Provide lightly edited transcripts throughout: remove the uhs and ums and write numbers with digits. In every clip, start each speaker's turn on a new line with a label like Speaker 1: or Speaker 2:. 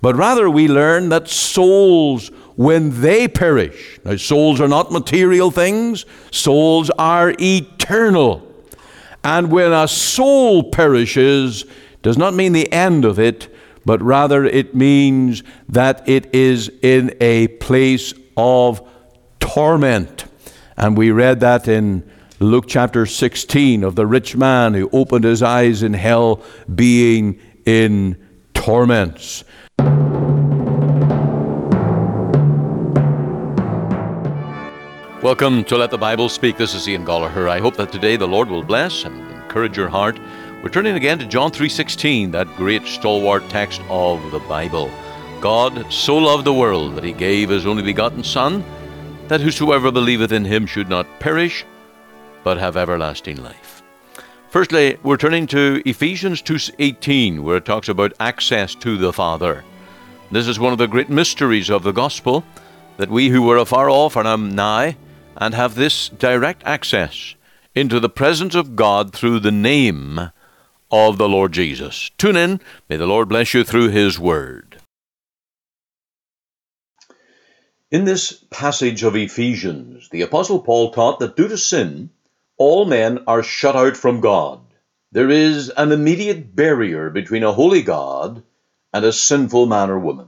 Speaker 1: But rather we learn that souls, when they perish, now souls are not material things, souls are eternal. And when a soul perishes, does not mean the end of it, but rather it means that it is in a place of torment. And we read that in Luke chapter 16 of the rich man who opened his eyes in hell, being in torments. Welcome to Let the Bible Speak. This is Ian Gollaher. I hope that today the Lord will bless and encourage your heart. We're turning again to John 3:16, that great stalwart text of the Bible. God so loved the world that he gave his only begotten Son, that whosoever believeth in him should not perish, but have everlasting life. Firstly, we're turning to Ephesians 2:18, where it talks about access to the Father. This is one of the great mysteries of the gospel, that we who were afar off are now nigh, and have this direct access into the presence of God through the name of the Lord Jesus. Tune in. May the Lord bless you through his word. In this passage of Ephesians, the Apostle Paul taught that due to sin, all men are shut out from God. There is an immediate barrier between a holy God and a sinful man or woman.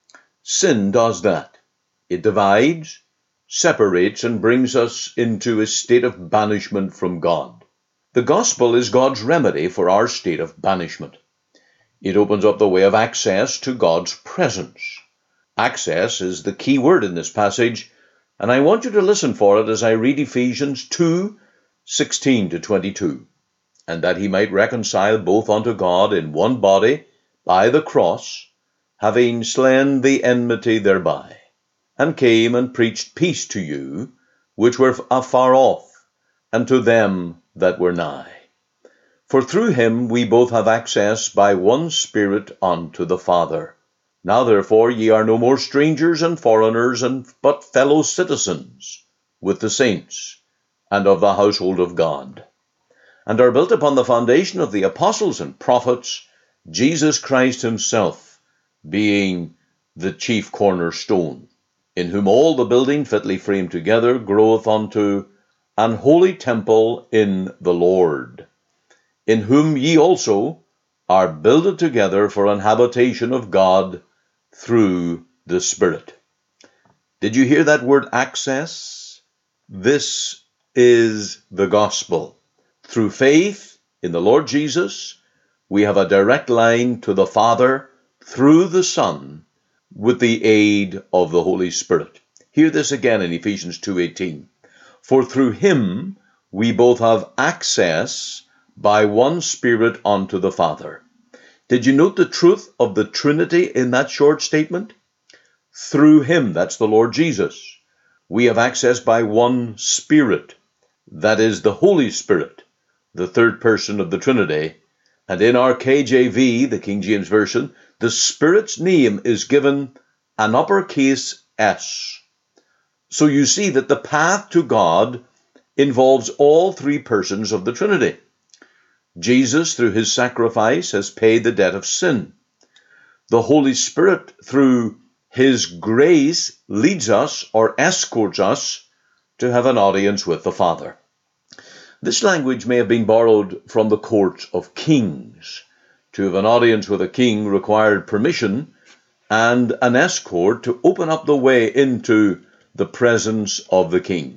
Speaker 1: Sin does that. It divides, separates, and brings us into a state of banishment from God. The gospel is God's remedy for our state of banishment. It opens up the way of access to God's presence. Access is the key word in this passage, and I want you to listen for it as I read Ephesians 2:16 to 22. And that he might reconcile both unto God in one body by the cross, having slain the enmity thereby, and came and preached peace to you, which were afar off, and to them that were nigh. For through him we both have access by one Spirit unto the Father. Now therefore ye are no more strangers and foreigners, but fellow citizens with the saints, and of the household of God, and are built upon the foundation of the apostles and prophets, Jesus Christ himself being the chief cornerstone, in whom all the building fitly framed together groweth unto an holy temple in the Lord, in whom ye also are builded together for an habitation of God through the Spirit. Did you hear that word access? This is the gospel. Through faith in the Lord Jesus, we have a direct line to the Father through the Son with the aid of the Holy Spirit. Hear this again in Ephesians 2:18. For through him we both have access by one Spirit unto the Father. Did you note the truth of the Trinity in that short statement? Through him, that's the Lord Jesus, we have access by one Spirit, that is the Holy Spirit, the third person of the Trinity. And in our KJV, the King James Version, the Spirit's name is given an uppercase S. So you see that the path to God involves all three persons of the Trinity. Jesus, through his sacrifice, has paid the debt of sin. The Holy Spirit, through his grace, leads us or escorts us to have an audience with the Father. This language may have been borrowed from the court of kings. To have an audience with a king required permission and an escort to open up the way into the presence of the king.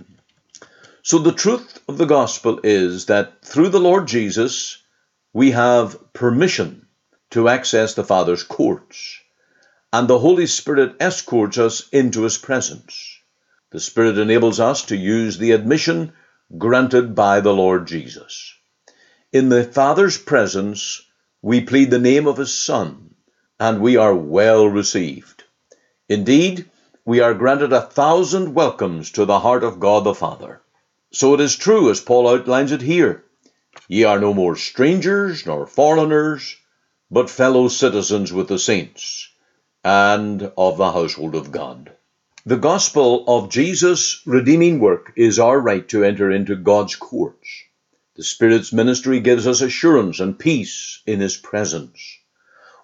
Speaker 1: So the truth of the gospel is that through the Lord Jesus, we have permission to access the Father's courts, and the Holy Spirit escorts us into his presence. The Spirit enables us to use the admission granted by the Lord Jesus. In the Father's presence, we plead the name of his Son, and we are well received. Indeed, we are granted 1,000 welcomes to the heart of God the Father. So it is true, as Paul outlines it here, ye are no more strangers nor foreigners, but fellow citizens with the saints, and of the household of God. The gospel of Jesus' redeeming work is our right to enter into God's courts. The Spirit's ministry gives us assurance and peace in his presence.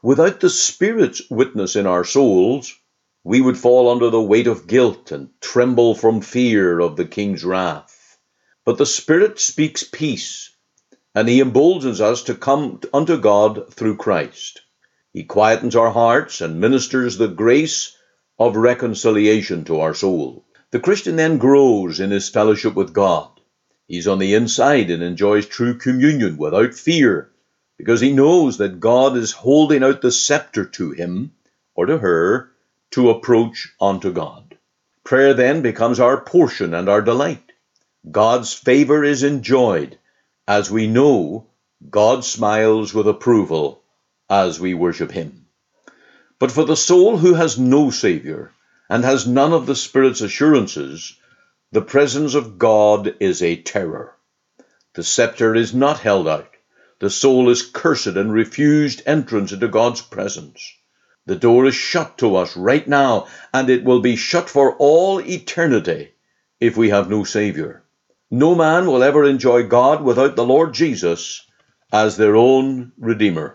Speaker 1: without the Spirit's witness in our souls, we would fall under the weight of guilt and tremble from fear of the King's wrath. But the Spirit speaks peace, and he emboldens us to come unto God through Christ. He quietens our hearts and ministers the grace of reconciliation to our soul. The Christian then grows in his fellowship with God. He's on the inside and enjoys true communion without fear, because he knows that God is holding out the scepter to him or to her to approach unto God. Prayer then becomes our portion and our delight. God's favor is enjoyed as we know God smiles with approval as we worship him. But for the soul who has no Savior and has none of the Spirit's assurances, the presence of God is a terror. The scepter is not held out. The soul is cursed and refused entrance into God's presence. The door is shut to us right now, and it will be shut for all eternity if we have no Savior. No man will ever enjoy God without the Lord Jesus as their own Redeemer.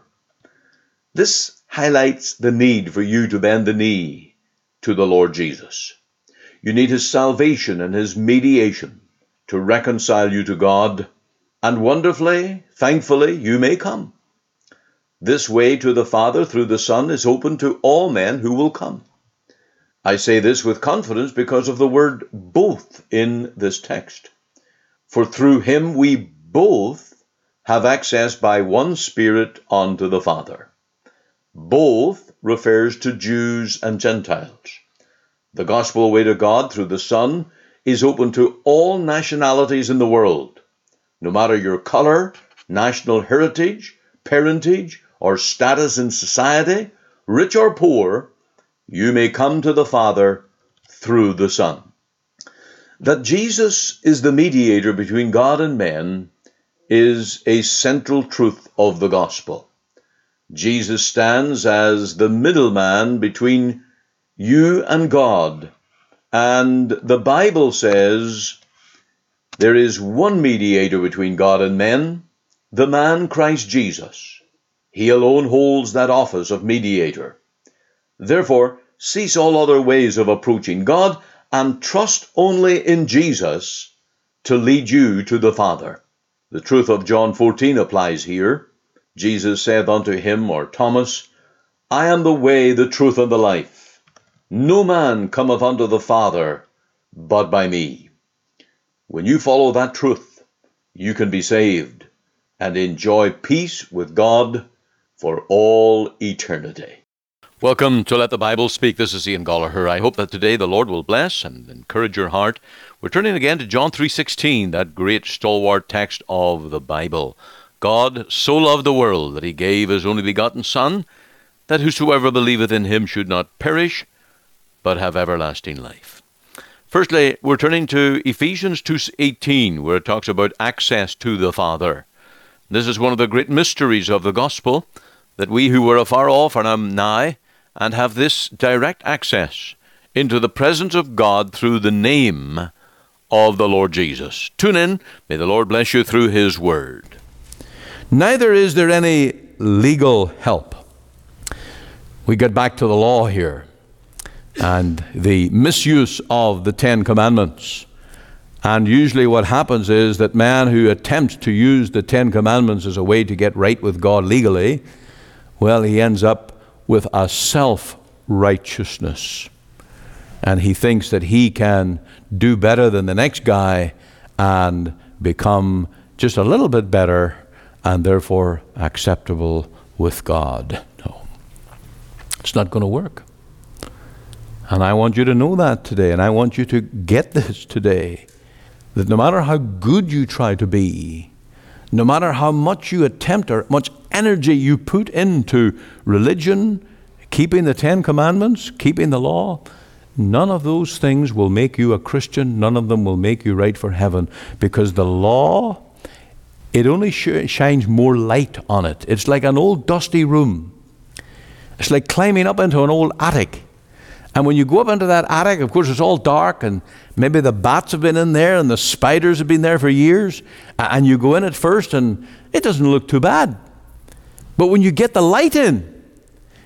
Speaker 1: This highlights the need for you to bend the knee to the Lord Jesus. You need his salvation and his mediation to reconcile you to God, and wonderfully, thankfully, you may come. This way to the Father through the Son is open to all men who will come. I say this with confidence because of the word both in this text. For through him we both have access by one Spirit unto the Father. Both refers to Jews and Gentiles. The gospel way to God through the Son is open to all nationalities in the world. No matter your color, national heritage, parentage, or status in society, rich or poor, you may come to the Father through the Son. That Jesus is the mediator between God and men is a central truth of the gospel. Jesus stands as the middleman between you and God, and the Bible says there is one mediator between God and men, the man Christ Jesus. He alone holds that office of mediator. Therefore, cease all other ways of approaching God and trust only in Jesus to lead you to the Father. The truth of John 14 applies here. Jesus saith unto him, or Thomas, I am the way, the truth, and the life. No man cometh unto the Father but by me. When you follow that truth, you can be saved and enjoy peace with God for all eternity. Welcome to Let the Bible Speak. This is Ian Gollaher. I hope that today the Lord will bless and encourage your heart. We're turning again to John 3:16, that great stalwart text of the Bible. God so loved the world that he gave his only begotten Son, that whosoever believeth in him should not perish, but have everlasting life. Firstly, we're turning to Ephesians 2:18, where it talks about access to the Father. This is one of the great mysteries of the gospel, that we who were afar off are now nigh, and have this direct access into the presence of God through the name of the Lord Jesus. Tune in. May the Lord bless you through his word. Neither is there any legal help. We get back to the law here and the misuse of the Ten Commandments. And usually what happens is that man who attempts to use the Ten Commandments as a way to get right with God legally, well, he ends up with a self-righteousness. And he thinks that he can do better than the next guy and become just a little bit better and therefore acceptable with God. No, it's not going to work. And I want you to know that today, and I want you to get this today, that no matter how good you try to be, no matter how much you attempt or much energy you put into religion, keeping the Ten Commandments, keeping the law, none of those things will make you a Christian. None of them will make you right for heaven, because the law, it only shines more light on it. It's like an old dusty room. It's like climbing up into an old attic. And when you go up into that attic, of course, it's all dark, and maybe the bats have been in there and the spiders have been there for years. And you go in at first and it doesn't look too bad. But when you get the light in,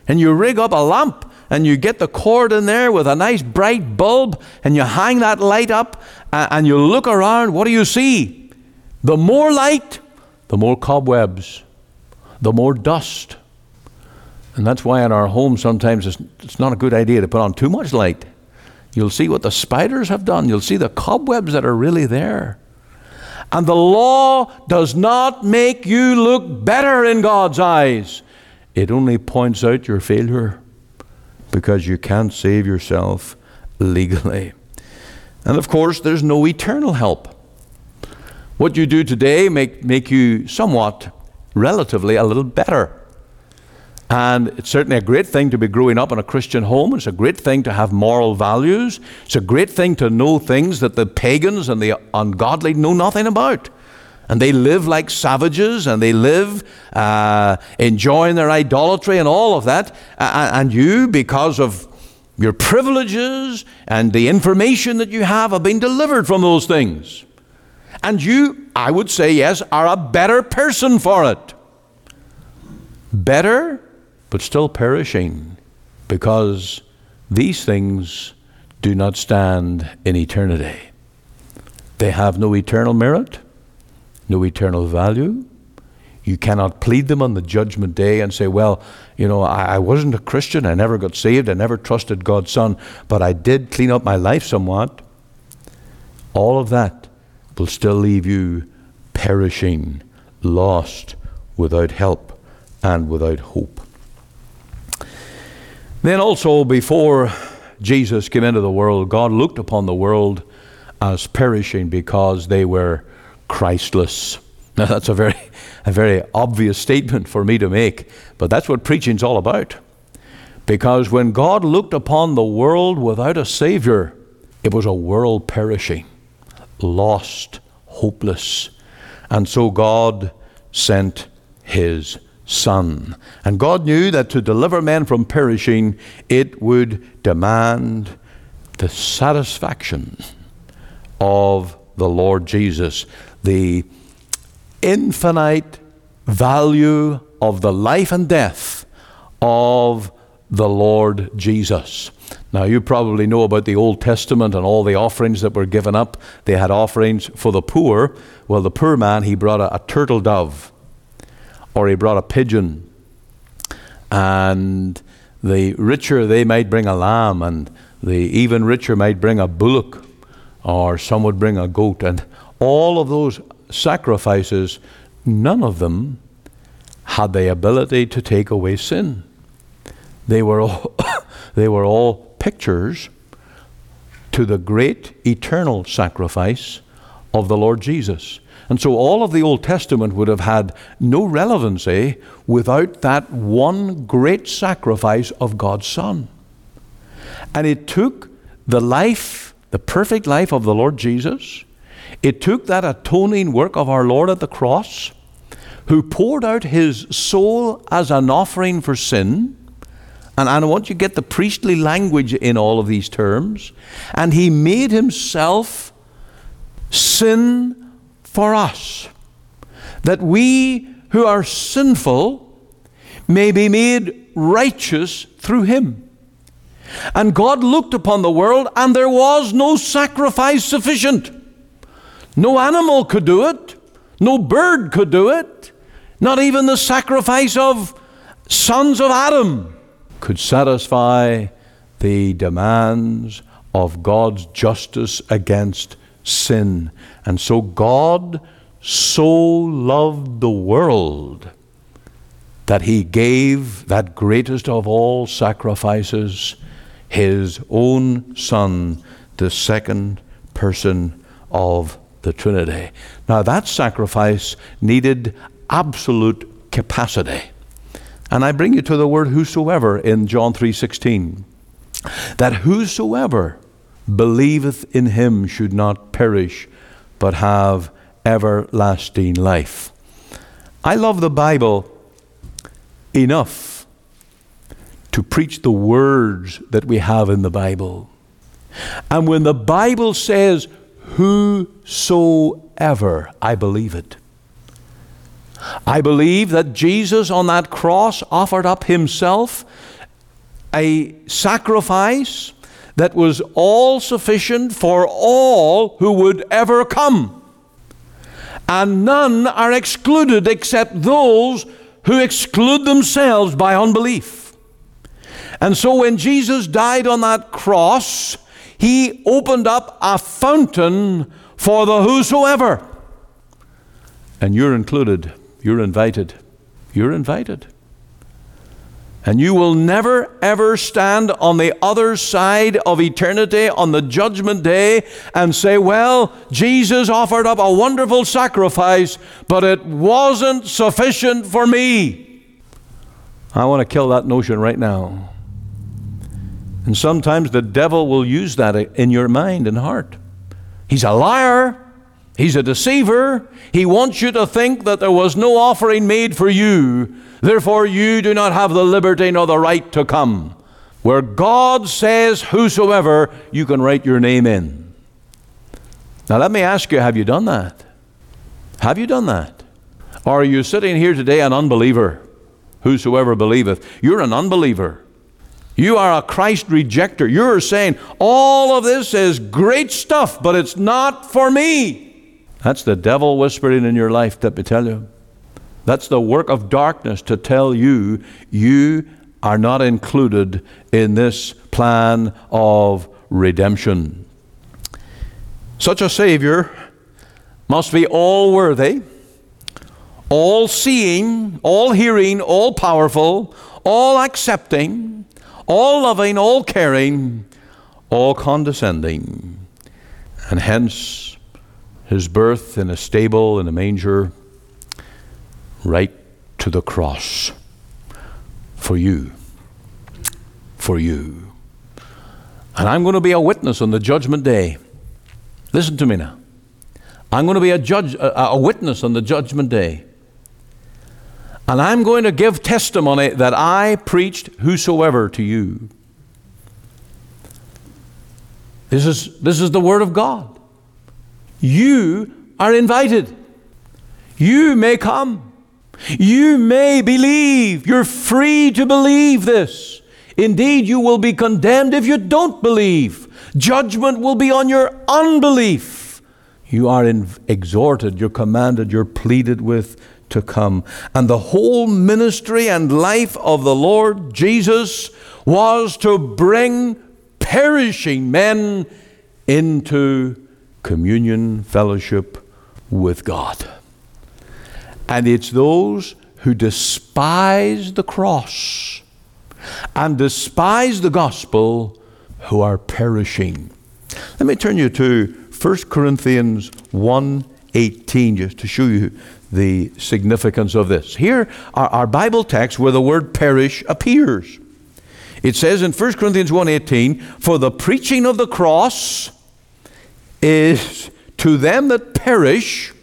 Speaker 2: and you rig up a lamp, and you get the cord in there with a nice bright bulb, and you hang that light up, and you look around, what do you see? The more light, the more cobwebs, the more dust. And that's why in our home sometimes it's not a good idea to put on too much light. You'll see what the spiders have done. You'll see the cobwebs that are really there. And the law does not make you look better in God's eyes. It only points out your failure, because you can't save yourself legally. And of course, there's no eternal help. What you do today make you somewhat, relatively, a little better. And it's certainly a great thing to be growing up in a Christian home. It's a great thing to have moral values. It's a great thing to know things that the pagans and the ungodly know nothing about. And they live like savages, and they live enjoying their idolatry and all of that. And you, because of your privileges and the information that you have been delivered from those things. And you, I would say, yes, are a better person for it. Better, but still perishing, because these things do not stand in eternity. They have no eternal merit, no eternal value. You cannot plead them on the judgment day and say, well, you know, I wasn't a Christian, I never got saved, I never trusted God's Son, but I did clean up my life somewhat. All of that will still leave you perishing, lost, without help and without hope. Then also, before Jesus came into the world, God looked upon the world as perishing because they were Christless. Now that's a very obvious statement for me to make, but that's what preaching's all about. Because when God looked upon the world without a Savior, it was a world perishing, lost, hopeless. And so God sent His Son. And God knew that to deliver men from perishing, it would demand the satisfaction of the Lord Jesus, the infinite value of the life and death of the Lord Jesus. Now, you probably know about the Old Testament and all the offerings that were given up. They had offerings for the poor. Well, the poor man, he brought a turtle dove, or he brought a pigeon. And the richer, they might bring a lamb, and the even richer might bring a bullock, or some would bring a goat. And all of those sacrifices, none of them had the ability to take away sin. They were all pictures to the great eternal sacrifice of the Lord Jesus. And so all of the Old Testament would have had no relevancy without that one great sacrifice of God's Son. And it took the life, the perfect life of the Lord Jesus. It took that atoning work of our Lord at the cross, who poured out His soul as an offering for sin. And I want you to get the priestly language in all of these terms. And He made Himself sin for us, that we who are sinful may be made righteous through Him. And God looked upon the world, and there was no sacrifice sufficient. No animal could do it. No bird could do it. Not even the sacrifice of sons of Adam could satisfy the demands of God's justice against sin. And so God so loved the world that He gave that greatest of all sacrifices, His own Son, the second person of the Trinity. Now that sacrifice needed absolute capacity. And I bring you to the word whosoever in John 3:16. That whosoever believeth in Him should not perish, but have everlasting life. I love the Bible enough to preach the words that we have in the Bible. And when the Bible says whosoever, I believe it. I believe that Jesus on that cross offered up Himself a sacrifice that was all sufficient for all who would ever come. And none are excluded except those who exclude themselves by unbelief. And so when Jesus died on that cross, he opened up a fountain for the whosoever. And you're included. You're invited. You're invited. And you will never, ever stand on the other side of eternity on the judgment day and say, well, Jesus offered up a wonderful sacrifice, but it wasn't sufficient for me. I want to kill that notion right now. And sometimes the devil will use that in your mind and heart. He's a liar. He's a deceiver. He wants you to think that there was no offering made for you. Therefore, you do not have the liberty nor the right to come. Where God says, whosoever, you can write your name in. Now, let me ask you, have you done that? Have you done that? Or are you sitting here today an unbeliever? Whosoever believeth. You're an unbeliever. You are a Christ rejecter. You're saying, all of this is great stuff, but it's not for me. That's the devil whispering in your life, let me tell you. That's the work of darkness to tell you, you are not included in this plan of redemption. Such a Savior must be all-worthy, all-seeing, all-hearing, all-powerful, all-accepting, all-loving, all-caring, all-condescending. And hence, his birth in a stable, in a manger, right to the cross for you. For you. And I'm going to be a witness on the judgment day. Listen to me now. I'm going to be a witness on the judgment day. And I'm going to give testimony that I preached whosoever to you. This is the Word of God. You are invited. You may come. You may believe. You're free to believe this. Indeed, you will be condemned if you don't believe. Judgment will be on your unbelief. You are exhorted, you're commanded, you're pleaded with to come. And the whole ministry and life of the Lord Jesus was to bring perishing men into communion, fellowship with God. And it's those who despise the cross and despise the gospel who are perishing. Let me turn you to 1 Corinthians 1:18 just to show you the significance of this. Here are our Bible text where the word perish appears. It says in 1 Corinthians 1:18, for the preaching of the cross is to them that perish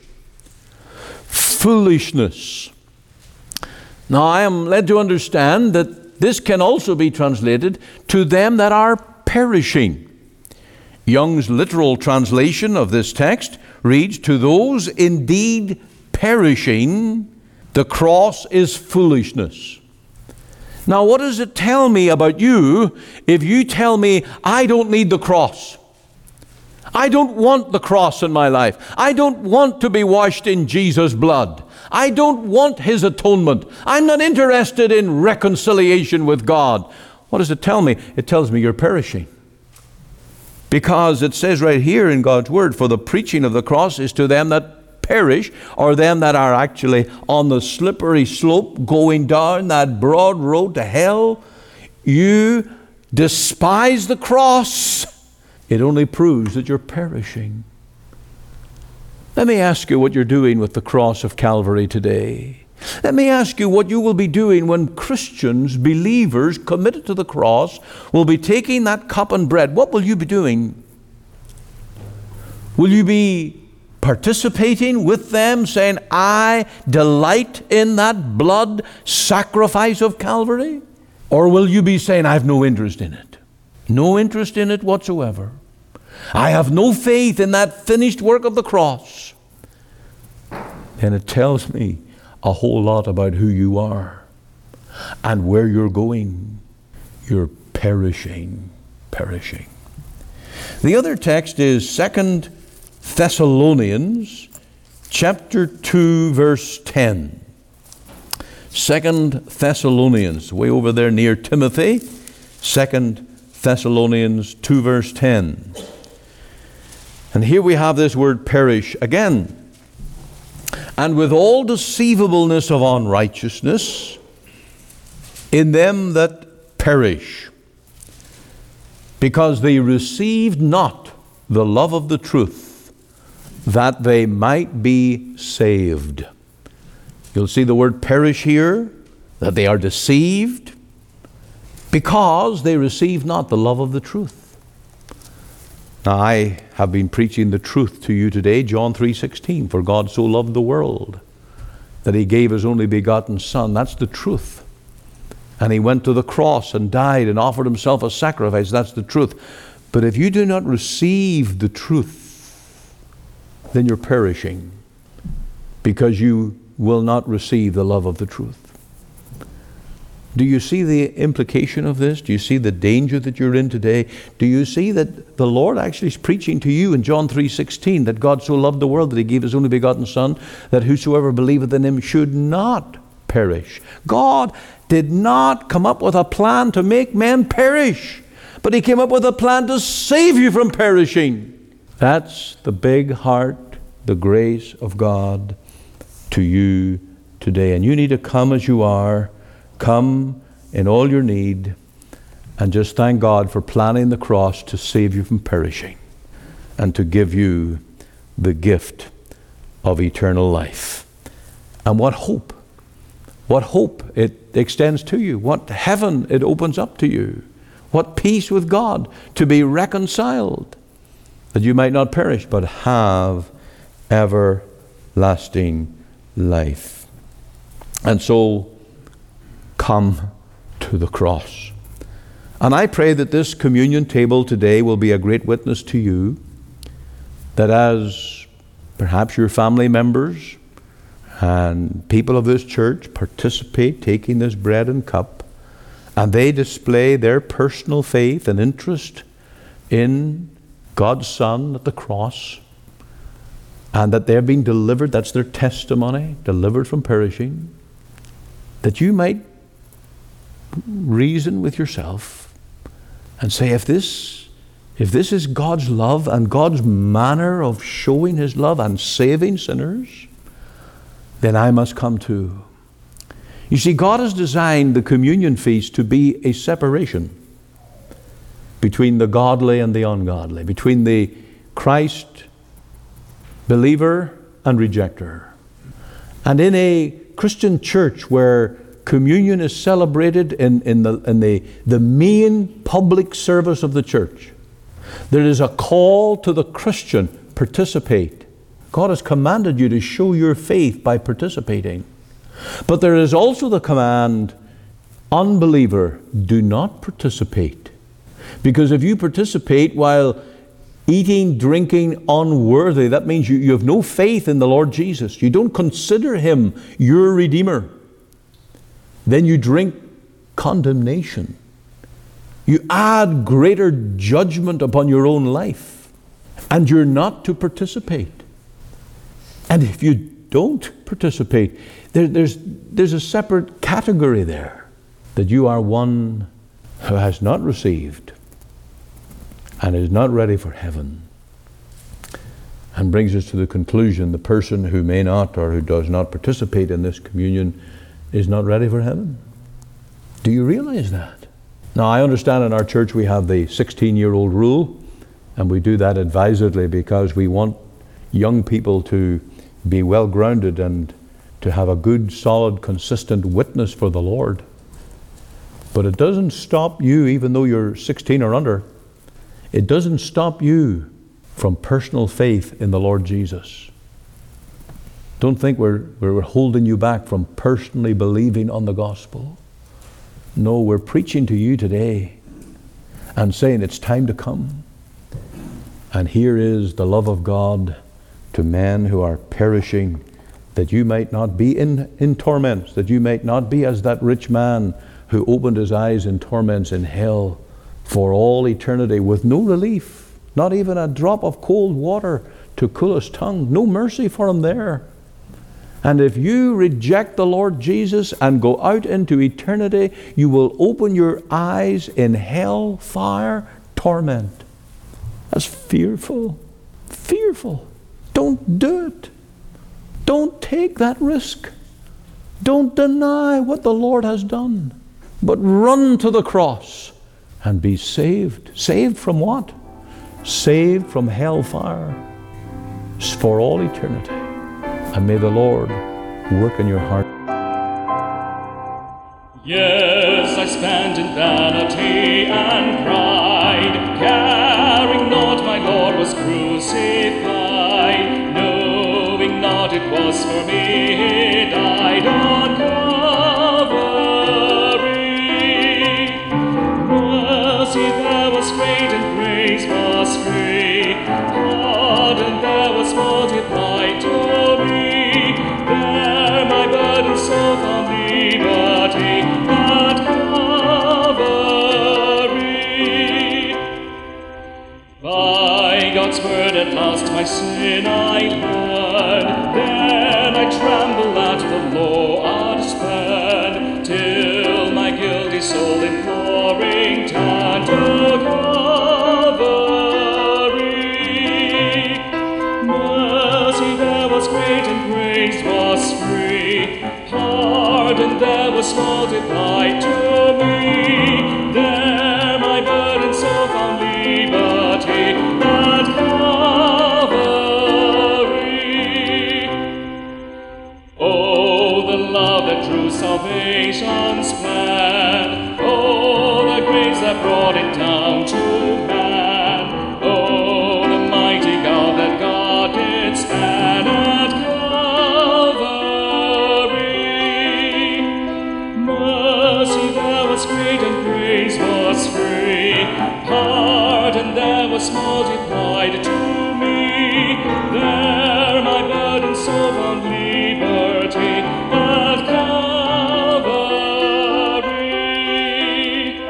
Speaker 2: foolishness. Now I am led to understand that this can also be translated to them that are perishing. Young's literal translation of this text reads, to those indeed perishing, the cross is foolishness. Now what does it tell me about you if you tell me I don't need the cross? I don't want the cross in my life. I don't want to be washed in Jesus' blood. I don't want His atonement. I'm not interested in reconciliation with God. What does it tell me? It tells me you're perishing. Because it says right here in God's Word, for the preaching of the cross is to them that perish, or them that are actually on the slippery slope going down that broad road to hell. You despise the cross. It only proves that you're perishing. Let me ask you what you're doing with the cross of Calvary today. Let me ask you what you will be doing when Christians, believers committed to the cross, will be taking that cup and bread. What will you be doing? Will you be participating with them, saying, I delight in that blood sacrifice of Calvary? Or will you be saying, I have no interest in it? No interest in it whatsoever. I have no faith in that finished work of the cross. Then it tells me a whole lot about who you are and where you're going. You're perishing. The other text is 2 Thessalonians chapter 2, verse 10. 2 Thessalonians, way over there near Timothy. 2 Thessalonians 2, verse 10. And here we have this word perish again. And with all deceivableness of unrighteousness in them that perish, because they received not the love of the truth, that they might be saved. You'll see the word perish here, that they are deceived because they received not the love of the truth. Now, I have been preaching the truth to you today, John 3:16, for God so loved the world that he gave his only begotten Son. That's the truth. And he went to the cross and died and offered himself a sacrifice. That's the truth. But if you do not receive the truth, then you're perishing, because you will not receive the love of the truth. Do you see the implication of this? Do you see the danger that you're in today? Do you see that the Lord actually is preaching to you in John 3:16 that God so loved the world that he gave his only begotten Son, that whosoever believeth in him should not perish. God did not come up with a plan to make men perish, but he came up with a plan to save you from perishing. That's the big heart, the grace of God to you today. And you need to come as you are, come in all your need, and just thank God for planning the cross to save you from perishing and to give you the gift of eternal life. And what hope! What hope it extends to you. What heaven it opens up to you. What peace with God to be reconciled, that you might not perish but have everlasting life. And so come to the cross. And I pray that this communion table today will be a great witness to you, that as perhaps your family members and people of this church participate, taking this bread and cup, and they display their personal faith and interest in God's Son at the cross, and that they're being delivered, that's their testimony, delivered from perishing, that you might reason with yourself and say, if this is God's love and God's manner of showing his love and saving sinners, then I must come too. You see, God has designed the communion feast to be a separation between the godly and the ungodly, between the Christ believer and rejecter. And in a Christian church where communion is celebrated in the main public service of the church, there is a call to the Christian, participate. God has commanded you to show your faith by participating. But there is also the command, unbeliever, do not participate. Because if you participate while eating, drinking unworthy, that means you have no faith in the Lord Jesus. You don't consider him your Redeemer. Then you drink condemnation. You add greater judgment upon your own life. And you're not to participate. And if you don't participate, there's a separate category there, that you are one who has not received and is not ready for heaven. And brings us to the conclusion, the person who may not or who does not participate in this communion is not ready for heaven. Do you realize that? Now, I understand in our church we have the 16-year-old rule, and we do that advisedly because we want young people to be well grounded and to have a good, solid, consistent witness for the Lord. But it doesn't stop you, even though you're 16 or under, it doesn't stop you from personal faith in the Lord Jesus. Don't think we're holding you back from personally believing on the gospel. No, we're preaching to you today and saying it's time to come. And here is the love of God to men who are perishing, that you might not be in torments, that you might not be as that rich man who opened his eyes in torments in hell for all eternity with no relief, not even a drop of cold water to cool his tongue. No mercy for him there. And if you reject the Lord Jesus and go out into eternity, you will open your eyes in hell fire torment. That's fearful. Fearful. Don't do it. Don't take that risk. Don't deny what the Lord has done, but run to the cross and be saved. Saved from what? Saved from hellfire for all eternity. And may the Lord work in your heart.
Speaker 3: Yes, I spent in vanity and pride, caring not my Lord was crucified, knowing not it was for me he died on Calvary. Mercy there was great and grace was free, pardon there was multiplied to me. There my burden so found liberty at Calvary. By God's word at last my sin I learned, then I tremble at the law I'd spurn, till my guilty soul imploring turned to Calvary. Mercy there was great and grace was free, pardon there was multiplied to me. There my burden so found liberty at Calvary. Oh, the love that drew salvation's plan, oh, the grace that brought it down to man, oh, the mighty God that God did span at Calvary. Mercy there was great and grace was free, pardon there was multiplied to me. There my burden so found liberty at Calvary.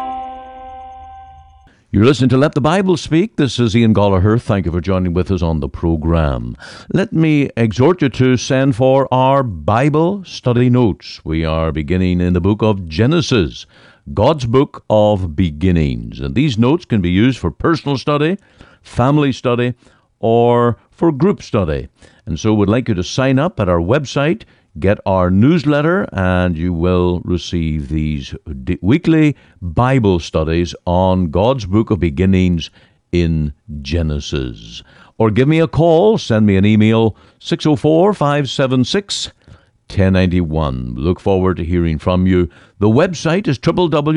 Speaker 2: You're listening to Let the Bible Speak. This is Ian Gollaher. Thank you for joining with us on the program. Let me exhort you to send for our Bible study notes. We are beginning in the book of Genesis, God's book of beginnings. And these notes can be used for personal study, family study, or for group study. And so we'd like you to sign up at our website, get our newsletter, and you will receive these weekly Bible studies on God's book of beginnings in Genesis. Or give me a call, send me an email, 604-576-1091. Look forward to hearing from you. The website is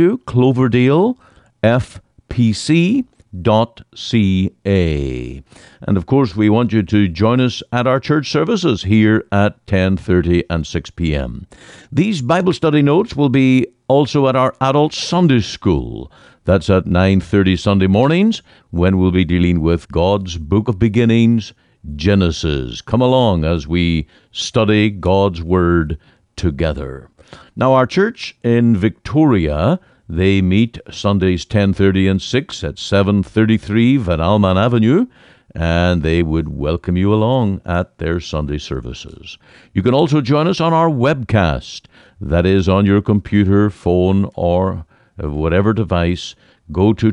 Speaker 2: www.cloverdalefpc.ca. And of course, we want you to join us at our church services here at 10:30 and 6 p.m. These Bible study notes will be also at our adult Sunday school. That's at 9:30 Sunday mornings, when we'll be dealing with God's book of beginnings, Genesis. Come along as we study God's Word together. Now, our church in Victoria, they meet Sundays 10:30 and 6 at 733 Van Alman Avenue, and they would welcome you along at their Sunday services. You can also join us on our webcast. That is on your computer, phone, or whatever device. Go to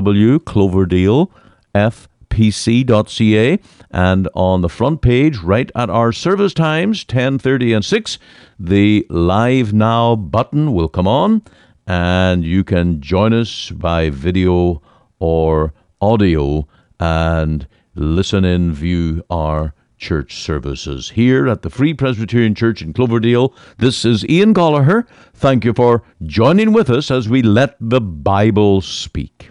Speaker 2: www.cloverdalefpc.ca, and on the front page, right at our service times, 10:30 and 6, the Live Now button will come on, and you can join us by video or audio and listen in, view our church services here at the Free Presbyterian Church in Cloverdale. This is Ian Gollaher. Thank you for joining with us as we let the Bible speak.